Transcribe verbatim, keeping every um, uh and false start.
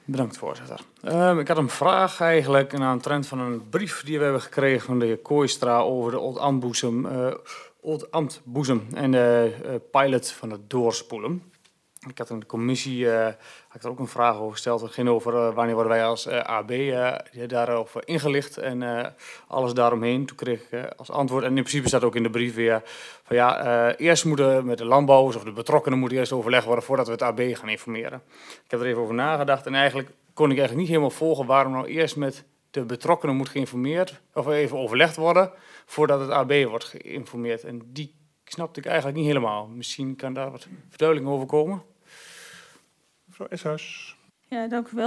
Bedankt, voorzitter. Um, ik had een vraag eigenlijk aan de trend van een brief die we hebben gekregen van de heer Kooistra over de Oldambtboezem uh, Oldambtboezem en de uh, pilot van het doorspoelen. Ik had in de commissie uh, had ik er ook een vraag over gesteld. Het ging over uh, wanneer worden wij als uh, A B uh, daarover ingelicht en uh, alles daaromheen. Toen kreeg ik uh, als antwoord, en in principe staat ook in de brief weer, van ja, uh, eerst moeten met de landbouwers of de betrokkenen moeten eerst overlegd worden voordat we het A B gaan informeren. Ik heb er even over nagedacht en eigenlijk kon ik eigenlijk niet helemaal volgen waarom nou eerst met de betrokkenen moet geïnformeerd of even overlegd worden voordat het A B wordt geïnformeerd. En die snapte ik eigenlijk niet helemaal. Misschien kan daar wat verduidelijking over komen. Mevrouw Eshuis. Ja, dank u wel.